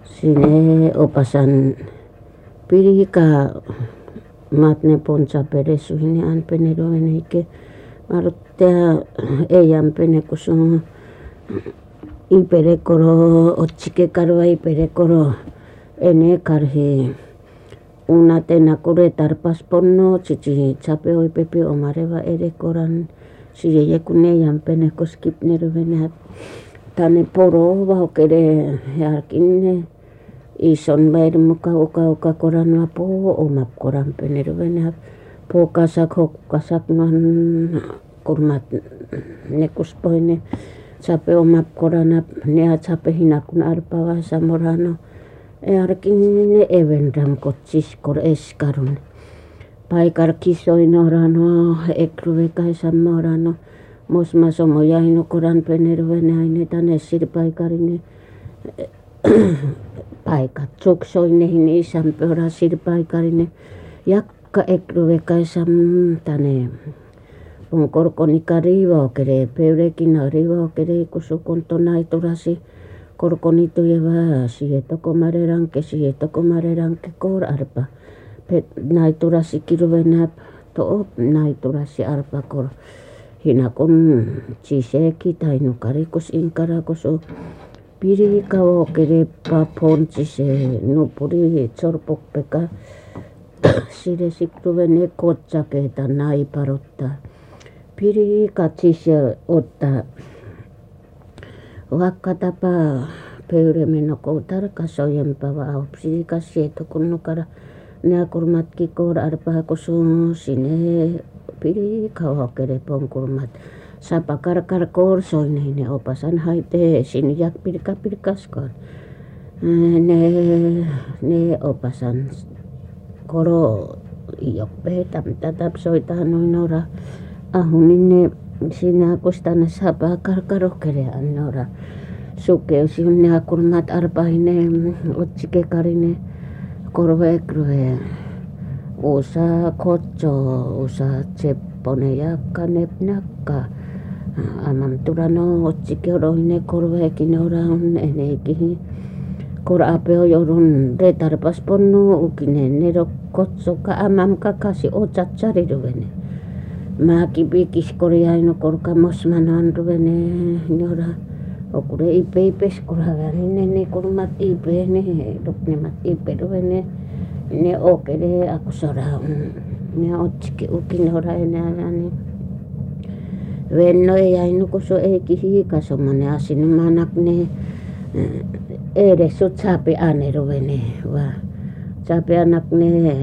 Sine opasan pirika matne poncha peresu hine an penero venike maruttea eyan pene kusun iperekoro ochike karwa iperekoro ene karhi una tena kure tarpas ponno chichi chape oi pepe omareva erekoran siye kune yan pene koskip nero vene tane poro va kere yarkinne ison bair muka uka koran wa po o map koran penero vene po kasak non kurmat nekus poine chape o map koran ne chape hinakun arpawa samorano yarkinne evendram kotsis kor eskarun paikar kisoinorano ekruve kai samorano mosma somo yaino koran penero vene aine tane sir paikarine paika tsuksoine hini sampora sir paikarine yakka ekruve kai sam tane ponkorkonika riva kere peurekina riva kere kusukonto naiturasi korkonito yeva sieto komareranke kor arpa pet naiturasi kiruvena to naiturasi arpa kor hinakon chiseki tainukarikus inkarakoso pirika o kere papon chise nupuri chorpok peka sire sikruvene kotsake nai parotta pirika chise otta wakkatapa peuremeno koutar kasoyempa wa pirika sieto kunnukara ne kurmatki kor arpa koso sine pirika o kere pongkurmat sapa karkar kor soine opasan haite sinyak pirkas kor ne opasan koro iyoppe tatap soita noinora ahunine sina kustana sapa karkaro kere anora suke sinne kurmat arpaine otsike karine korve kruve usa kotso usa cheppone yakka nepnakka amam turano otsike roine korve kinora eneki kor apeo yorun retarpas ponno ukine nero kotso ka amam kakasi otsachari ruvene maki pikis korjaino korkamos manan ruvene nyora okure ipe skorhavane ne kurmat ipe ne ruknemat ipe ruvene ne okere akusora ne otsike ukinora ene venno yaino koso ekihi kasomane asinu manakne ere sutsape ane ruvene wa sape anakne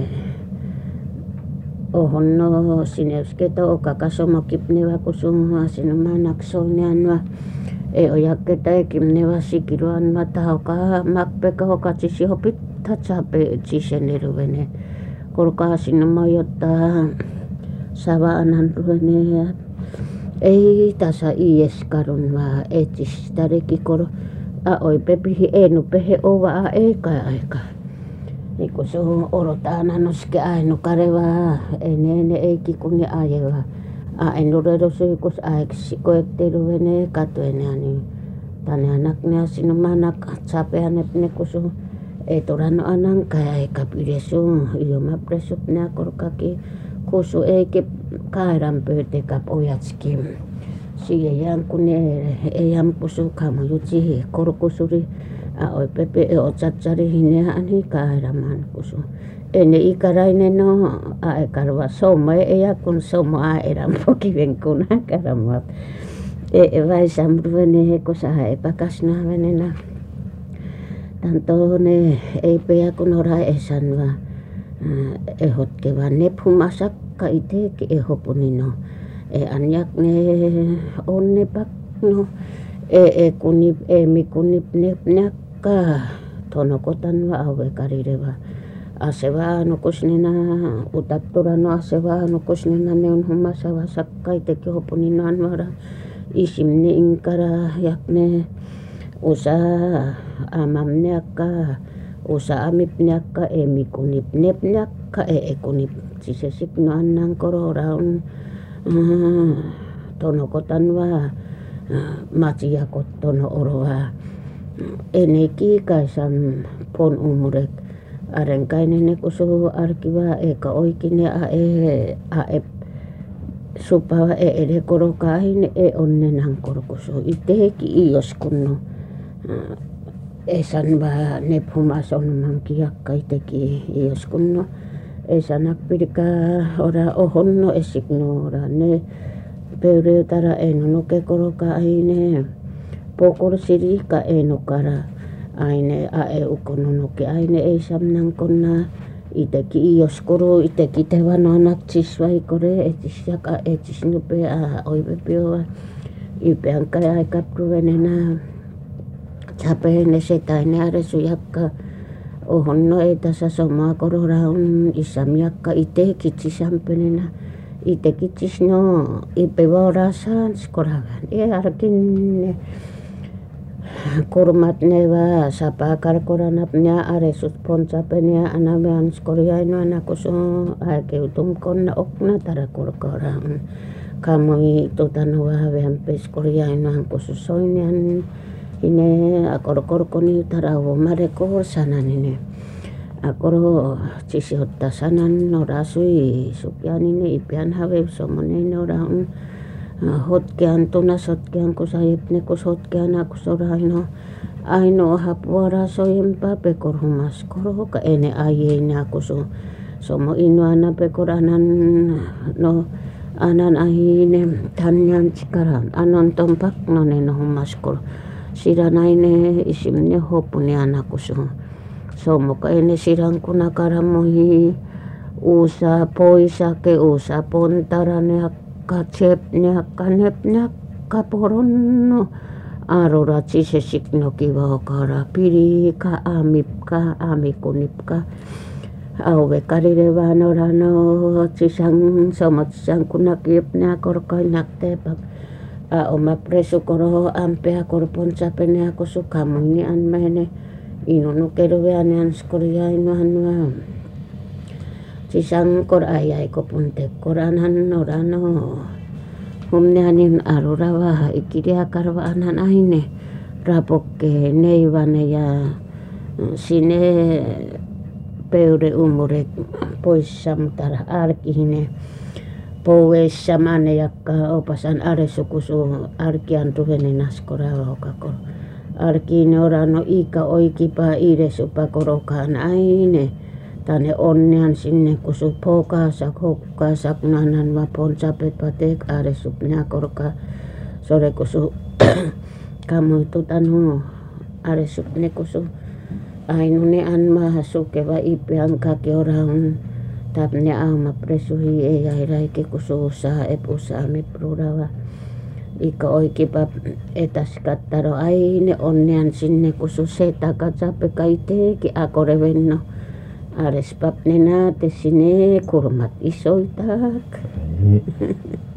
ohonno sineusketo okakasomo kipneva kusum asinu manak soneanwa oyakketa ekimneva sikiruanwa tahoka makpeka hokachisi hopit tatsape chisene ruvene korka asinu mayotta sava anan ruvene ei tasa ies karunwa etsis tareki kor oi pepihi enu pehe ova aika nikuso orotana noske ainu kareva ene eiki kunni ajeva enurero suikus aiksi koekteru vene katuene ani tane anakne asinu manak sapeane nekuso etorano ananka aika piresu iloma presup ne korkaki kusu eiki kairan pöte kap ojatski siyeyan kunne eyam kusu kamuyutsi korkusuri oi pepe otsatsari hine ani kairaman kusu ene ikaraine no karwa somo eya kun somo eram pokiven kun karamat vai samruvene hekosa epakasna venena tanto ne eipea kun ora esanwa ehotkevan nephumasak kaiteki ehopunino anyak ne onnepak no kunip mikunip nepnakka tonokotan wa awe karireva aseva nukusnina utatturano aseva nukusnina neun humasa sakkai teki hopunino anwara isimni inkara yakne usa amamne akka usa amipne akka mikunip nepnakka kunip sisesik no annang kororaun tonokotan wa matia kottono oroa eneki kaisan pon umurek arenkainen ne kusu arkiva eka oikene a supava ede korokain onnenan korkusu iteki ioskunno esan va nephumas onman kiakka iteki ioskunno esanak pidika ora ohonno esikno ora ne peureutara enonoke korokaine pokor sirika enokara aine ukononoke aine ei samnan konna iteki ioskoro iteki tevananak tsisvai kore etis nupe oivepioa ipeanka aika pruvenena chapene setaine aresujakka ohonno ei tässä somaa kororaun isamiakka iteki tsisampenena iteki tsisno ipevorasaan skoravan arkin kurmat neva sapakar koranap nya aresut ponsapenia anamean skoriaino anakuso aikeutum konna okna tarakurkoraan kamoi tutanua vempes skoriaino ankususoinian ine akorkorkoni tarawo mareko sananine akoro tsisihotta sanan norasui supianine ipian have somonene oraun hotkean tunas hotkean kusayepne kus hotkean akusoraino aino hapuara soyempa pekorhumas koroka ene ayeina akuso somo inuana pekoranan no anan ahine tanyan cikaran anon tompak noneno humaskor siranaine isimne hopuni anakuso somo ka ene sirankuna karamohi usa poisake usa pontarane katsepnya kanepnya kaporonno arora tsisesikno kivokara pirika amipka amikunipka auve karirevanorano tsisang somotsang kunakipnya korkainak tepak oma presukoro ampea korponsapene ako sukamuni anmene inunukeruveane anskoriaino anwa sisang kor ayay ko puntek koranan norano humneanin arurawa ikiria karvaanan aine rapokke neivane ya sine peure umurek poissam tara arkihine pouessa mane jakka opasan aresukusu arkian tuhenen askorawa okakor arkine orano ika oikipa iresupa korokaan aine tane onnean sinne kusu pokasak hokkasak nanan vapon sapet patek aresupnya korka sore kusu kamu tutanu aresupne kusu ainune anma sukeva ipian kaki orang tapne ama presuhi eyairaike kusu usaha usaha miprurawa ika oikipa etas kattaro aine onnean sinne kusu setakat sape kaiteki akorevenno ares papnena tesine kurmat isoitak